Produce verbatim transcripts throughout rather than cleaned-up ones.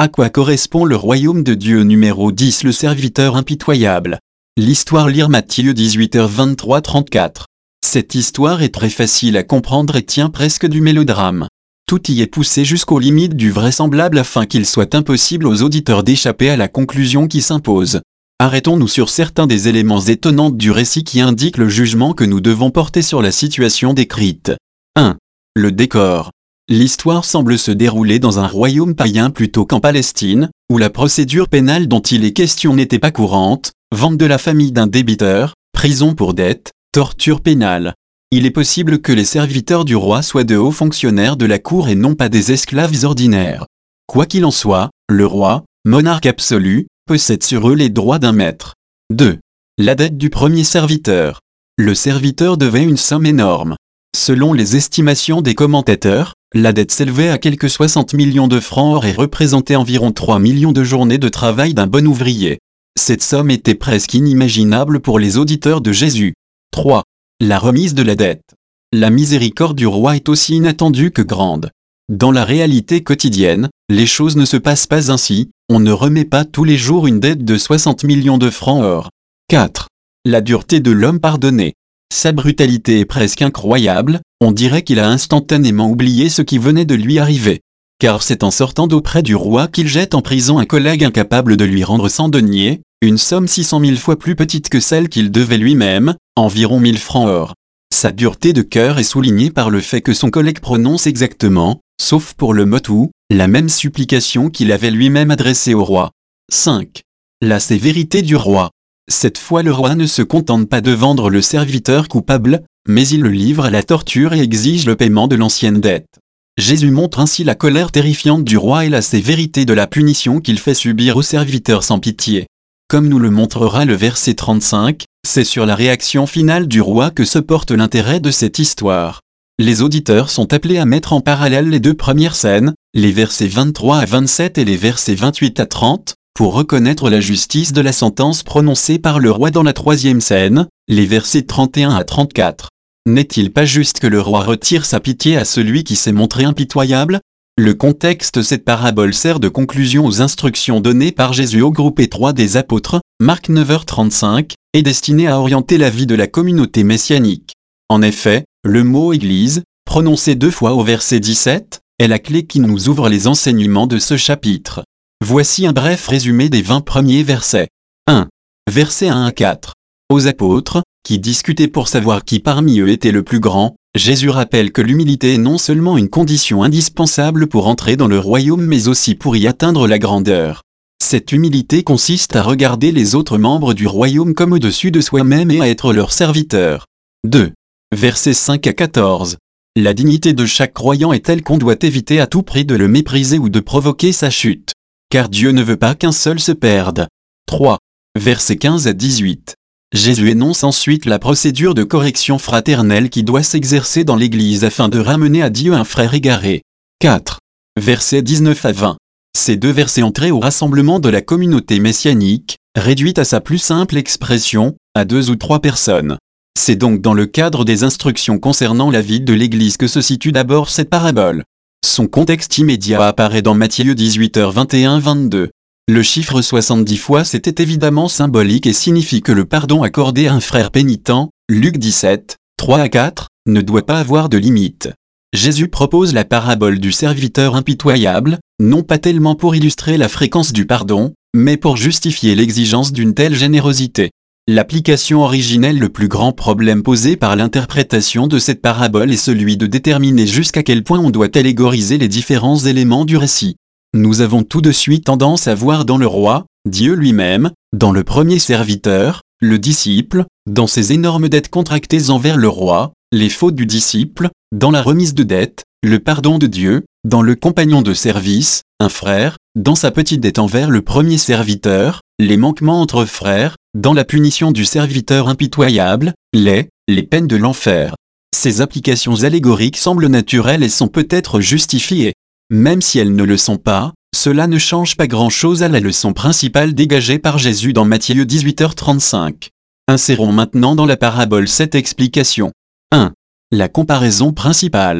À quoi correspond le royaume de Dieu? Numéro dix. Le serviteur impitoyable. L'histoire. Lire Matthieu dix-huit heures vingt-trois trente-quatre. Cette histoire est très facile à comprendre et tient presque du mélodrame. Tout y est poussé jusqu'aux limites du vraisemblable afin qu'il soit impossible aux auditeurs d'échapper à la conclusion qui s'impose. Arrêtons-nous sur certains des éléments étonnants du récit qui indiquent le jugement que nous devons porter sur la situation décrite. un. Le décor. L'histoire semble se dérouler dans un royaume païen plutôt qu'en Palestine, où la procédure pénale dont il est question n'était pas courante, vente de la famille d'un débiteur, prison pour dette, torture pénale. Il est possible que les serviteurs du roi soient de hauts fonctionnaires de la cour et non pas des esclaves ordinaires. Quoi qu'il en soit, le roi, monarque absolu, possède sur eux les droits d'un maître. deux. La dette du premier serviteur. Le serviteur devait une somme énorme. Selon les estimations des commentateurs, la dette s'élevait à quelque soixante millions de francs or et représentait environ trois millions de journées de travail d'un bon ouvrier. Cette somme était presque inimaginable pour les auditeurs de Jésus. trois. La remise de la dette. La miséricorde du roi est aussi inattendue que grande. Dans la réalité quotidienne, les choses ne se passent pas ainsi, on ne remet pas tous les jours une dette de soixante millions de francs or. quatre. La dureté de l'homme pardonné. Sa brutalité est presque incroyable, on dirait qu'il a instantanément oublié ce qui venait de lui arriver. Car c'est en sortant d'auprès du roi qu'il jette en prison un collègue incapable de lui rendre cent deniers, une somme six cent mille fois plus petite que celle qu'il devait lui-même, environ mille francs or. Sa dureté de cœur est soulignée par le fait que son collègue prononce exactement, sauf pour le mot tout, la même supplication qu'il avait lui-même adressée au roi. cinq. La sévérité du roi. Cette fois le roi ne se contente pas de vendre le serviteur coupable, mais il le livre à la torture et exige le paiement de l'ancienne dette. Jésus montre ainsi la colère terrifiante du roi et la sévérité de la punition qu'il fait subir au serviteur sans pitié. Comme nous le montrera le verset trente-cinq, c'est sur la réaction finale du roi que se porte l'intérêt de cette histoire. Les auditeurs sont appelés à mettre en parallèle les deux premières scènes, les versets vingt-trois à vingt-sept et les versets vingt-huit à trente, pour reconnaître la justice de la sentence prononcée par le roi dans la troisième scène, les versets trente et un à trente-quatre. N'est-il pas juste que le roi retire sa pitié à celui qui s'est montré impitoyable? Le contexte de cette parabole sert de conclusion aux instructions données par Jésus au groupe étroit des apôtres, Marc neuf heures trente-cinq, est destiné à orienter la vie de la communauté messianique. En effet, le mot « Église », prononcé deux fois au verset dix-sept, est la clé qui nous ouvre les enseignements de ce chapitre. Voici un bref résumé des vingt premiers versets. un. Versets un à quatre. Aux apôtres, qui discutaient pour savoir qui parmi eux était le plus grand, Jésus rappelle que l'humilité est non seulement une condition indispensable pour entrer dans le royaume mais aussi pour y atteindre la grandeur. Cette humilité consiste à regarder les autres membres du royaume comme au-dessus de soi-même et à être leur serviteur. deux. Versets cinq à quatorze. La dignité de chaque croyant est telle qu'on doit éviter à tout prix de le mépriser ou de provoquer sa chute. Car Dieu ne veut pas qu'un seul se perde. trois. Versets quinze à dix-huit. Jésus énonce ensuite la procédure de correction fraternelle qui doit s'exercer dans l'Église afin de ramener à Dieu un frère égaré. quatre. Versets dix-neuf à vingt. Ces deux versets entrés au rassemblement de la communauté messianique, réduite à sa plus simple expression, à deux ou trois personnes. C'est donc dans le cadre des instructions concernant la vie de l'Église que se situe d'abord cette parabole. Son contexte immédiat apparaît dans Matthieu dix-huit heures vingt et un à vingt-deux. Le chiffre soixante-dix fois c'était évidemment symbolique et signifie que le pardon accordé à un frère pénitent, Luc dix-sept, trois à quatre, ne doit pas avoir de limite. Jésus propose la parabole du serviteur impitoyable, non pas tellement pour illustrer la fréquence du pardon, mais pour justifier l'exigence d'une telle générosité. L'application originelle. Le plus grand problème posé par l'interprétation de cette parabole est celui de déterminer jusqu'à quel point on doit allégoriser les différents éléments du récit. Nous avons tout de suite tendance à voir dans le roi, Dieu lui-même, dans le premier serviteur, le disciple, dans ses énormes dettes contractées envers le roi, les fautes du disciple, dans la remise de dette, le pardon de Dieu, dans le compagnon de service, un frère, dans sa petite dette envers le premier serviteur, les manquements entre frères, dans la punition du serviteur impitoyable, les, les peines de l'enfer. Ces applications allégoriques semblent naturelles et sont peut-être justifiées. Même si elles ne le sont pas, cela ne change pas grand-chose à la leçon principale dégagée par Jésus dans Matthieu dix-huit heures trente-cinq. Insérons maintenant dans la parabole cette explication. un. La comparaison principale.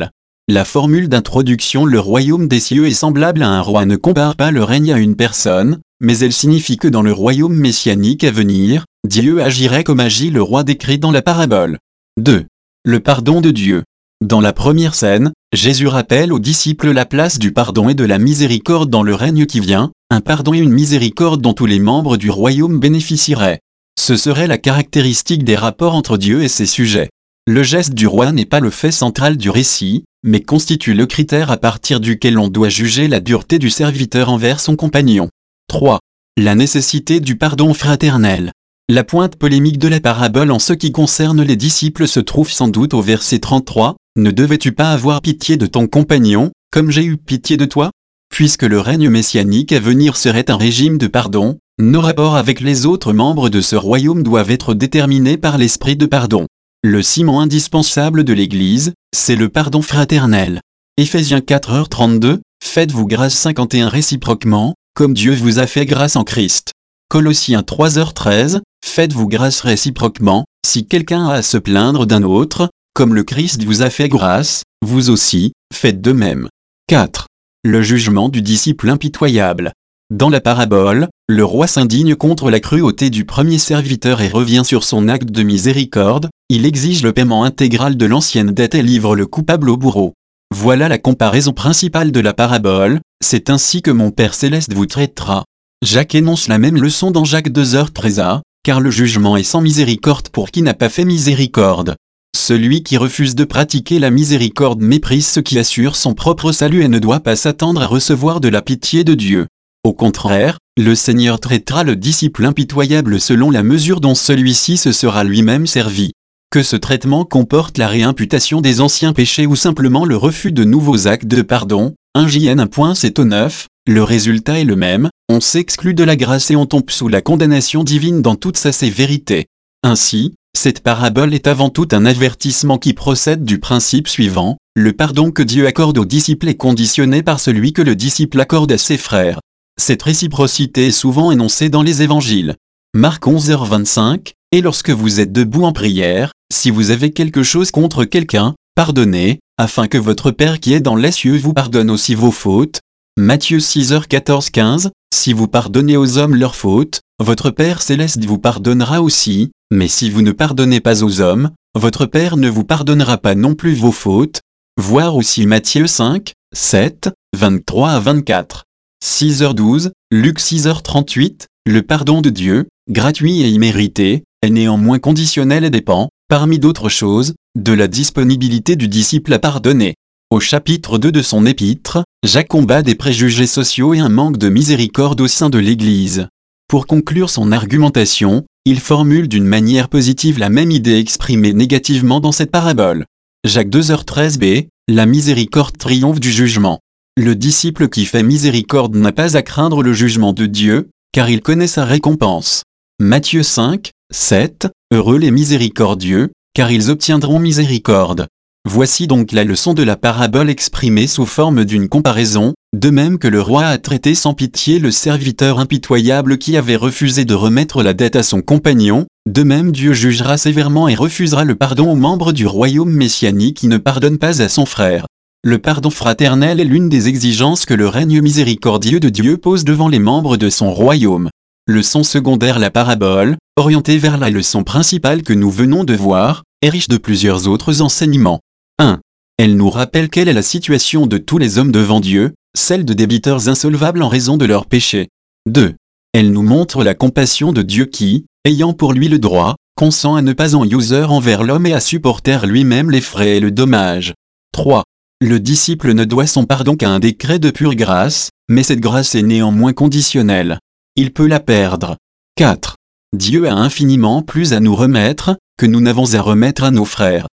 La formule d'introduction le royaume des cieux est semblable à un roi ne compare pas le règne à une personne, mais elle signifie que dans le royaume messianique à venir, Dieu agirait comme agit le roi décrit dans la parabole. deux. Le pardon de Dieu. Dans la première scène, Jésus rappelle aux disciples la place du pardon et de la miséricorde dans le règne qui vient, un pardon et une miséricorde dont tous les membres du royaume bénéficieraient. Ce serait la caractéristique des rapports entre Dieu et ses sujets. Le geste du roi n'est pas le fait central du récit, mais constitue le critère à partir duquel on doit juger la dureté du serviteur envers son compagnon. trois. La nécessité du pardon fraternel. La pointe polémique de la parabole en ce qui concerne les disciples se trouve sans doute au verset trente-trois, « Ne devais-tu pas avoir pitié de ton compagnon, comme j'ai eu pitié de toi ?» Puisque le règne messianique à venir serait un régime de pardon, nos rapports avec les autres membres de ce royaume doivent être déterminés par l'esprit de pardon. Le ciment indispensable de l'Église, c'est le pardon fraternel. Éphésiens quatre heures trente-deux, faites-vous grâce cinquante et un réciproquement, comme Dieu vous a fait grâce en Christ. Colossiens trois heures treize, faites-vous grâce réciproquement, si quelqu'un a à se plaindre d'un autre, comme le Christ vous a fait grâce, vous aussi, faites de même. quatre. Le jugement du disciple impitoyable. Dans la parabole, le roi s'indigne contre la cruauté du premier serviteur et revient sur son acte de miséricorde, il exige le paiement intégral de l'ancienne dette et livre le coupable au bourreau. Voilà la comparaison principale de la parabole, c'est ainsi que mon Père céleste vous traitera. Jacques énonce la même leçon dans Jacques deux heures treize a, car le jugement est sans miséricorde pour qui n'a pas fait miséricorde. Celui qui refuse de pratiquer la miséricorde méprise ce qui assure son propre salut et ne doit pas s'attendre à recevoir de la pitié de Dieu. Au contraire, le Seigneur traitera le disciple impitoyable selon la mesure dont celui-ci se sera lui-même servi. Que ce traitement comporte la réimputation des anciens péchés ou simplement le refus de nouveaux actes de pardon, un J N un point sept au neuf, le résultat est le même, on s'exclut de la grâce et on tombe sous la condamnation divine dans toute sa sévérité. Ainsi, cette parabole est avant tout un avertissement qui procède du principe suivant, le pardon que Dieu accorde aux disciples est conditionné par celui que le disciple accorde à ses frères. Cette réciprocité est souvent énoncée dans les évangiles. Marc onze heures vingt-cinq, et lorsque vous êtes debout en prière, si vous avez quelque chose contre quelqu'un, pardonnez, afin que votre Père qui est dans les cieux vous pardonne aussi vos fautes. Matthieu six heures quatorze quinze, si vous pardonnez aux hommes leurs fautes, votre Père céleste vous pardonnera aussi, mais si vous ne pardonnez pas aux hommes, votre Père ne vous pardonnera pas non plus vos fautes. Voir aussi Matthieu cinq, sept, vingt-trois à vingt-quatre. six heures douze, Luc six heures trente-huit, le pardon de Dieu, gratuit et immérité, est néanmoins conditionnel et dépend, parmi d'autres choses, de la disponibilité du disciple à pardonner. Au chapitre deux de son épître, Jacques combat des préjugés sociaux et un manque de miséricorde au sein de l'Église. Pour conclure son argumentation, il formule d'une manière positive la même idée exprimée négativement dans cette parabole. Jacques deux heures treize b, la miséricorde triomphe du jugement. Le disciple qui fait miséricorde n'a pas à craindre le jugement de Dieu, car il connaît sa récompense. Matthieu cinq, sept, heureux les miséricordieux, car ils obtiendront miséricorde. Voici donc la leçon de la parabole exprimée sous forme d'une comparaison, de même que le roi a traité sans pitié le serviteur impitoyable qui avait refusé de remettre la dette à son compagnon, de même Dieu jugera sévèrement et refusera le pardon aux membres du royaume messianique qui ne pardonnent pas à son frère. Le pardon fraternel est l'une des exigences que le règne miséricordieux de Dieu pose devant les membres de son royaume. Leçon secondaire: la parabole, orientée vers la leçon principale que nous venons de voir, est riche de plusieurs autres enseignements. un. Elle nous rappelle quelle est la situation de tous les hommes devant Dieu, celle de débiteurs insolvables en raison de leurs péchés. deux. Elle nous montre la compassion de Dieu qui, ayant pour lui le droit, consent à ne pas en user envers l'homme et à supporter lui-même les frais et le dommage. trois. Le disciple ne doit son pardon qu'à un décret de pure grâce, mais cette grâce est néanmoins conditionnelle. Il peut la perdre. quatre. Dieu a infiniment plus à nous remettre, que nous n'avons à remettre à nos frères.